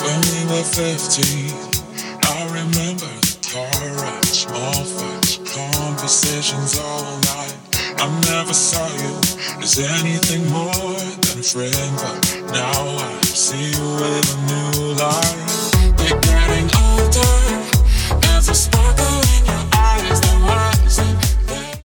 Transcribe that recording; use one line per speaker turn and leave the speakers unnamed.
When we were 15, I remember the car rides, small fights, conversations all night. I never saw you as anything more than a friend, but now I see you with